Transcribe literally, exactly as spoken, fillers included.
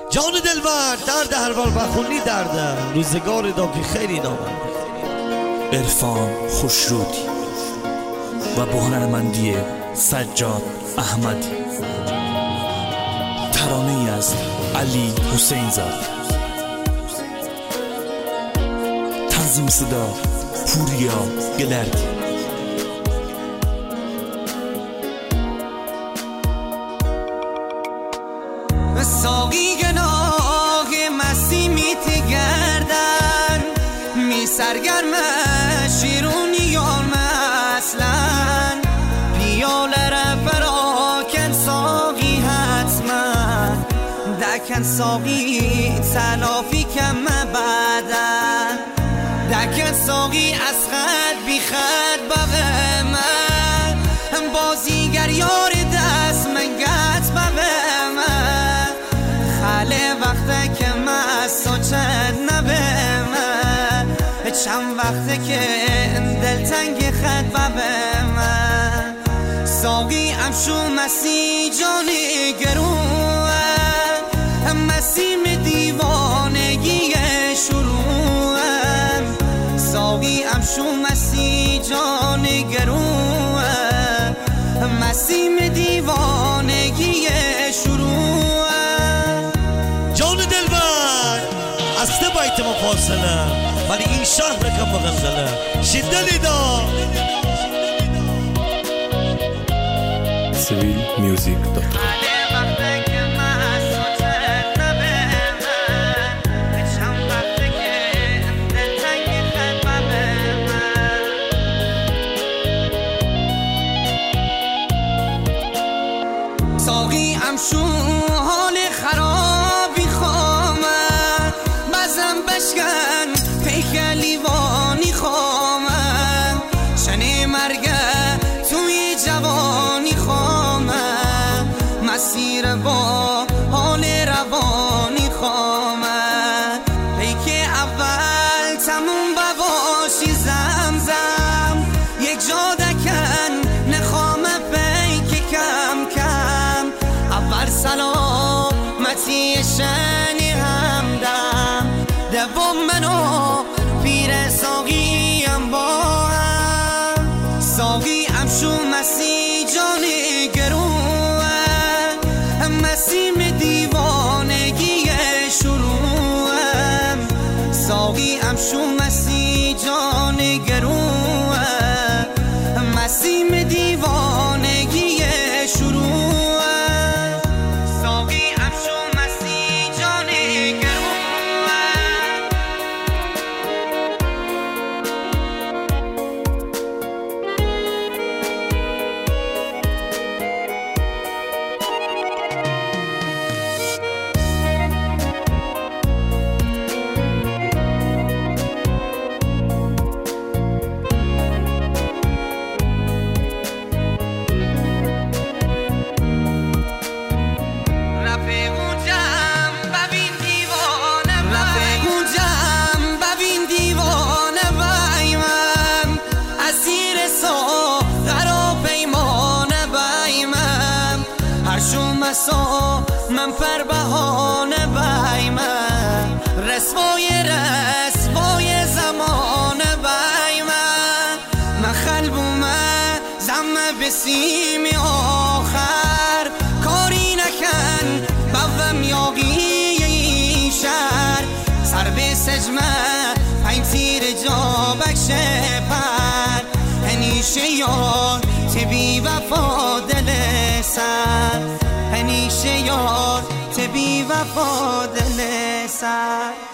جان دلبر درد هر بار بخونی درده روزگار دا که خیلی نامرده. عرفان خوشرودی و با هنرمندی سجاد احمدی. ترانه ای از علی حسین زاد. تنظیم صدا پوریا گلردی. ساقی گناه مستی میتی گردن می سرگرم شیرونی یارم اصلا پیال رفراکن ساقی حتما دکن ساقی تلافی کم بعدن دکن ساقی از خد بی خد بغه من بازیگر یار دست من گت بغه من خاله وقته که مست و چند نبه من چند وقته که دلتنگ خد ببه من ساقی امشو مسی جانی گروه مسیم دیوانگی شروعم ساقی امشو مسی جانی گروه مسیم دیوانگی شروع جان دلبر از سه بیت ما فاصله ولی این شهر کم بغزله شدلی دا سویل میوزیک دات کام. ساقی امشو حال خرابی خامه بزن بشکن پیکلی وانی خامه شنی مرگه توی جوانی خامه مسیر با حال روانی خامه پیک اول تموم بواشی زمزم یک جا دکن نخامه پیک کم کم اول سلامتی شنی همدم دوم منو پیر ساقیم با هم ساقی امشو مسی جانی گروه مسیم دیوانگی شروعم ساقی امشو مسی جانی گروه مسیم دیوانگی شروع من پر بهانه بایمم رسوای رسوای زمانه بایمم من خلبومه زم بسیمی آخر کاری نکن بوم یاقی شهر سر به سجمه پین تیر جا بکشه پر هنیشه یار تبی وفا دل سر هنیشه یار تبی وفا دل سر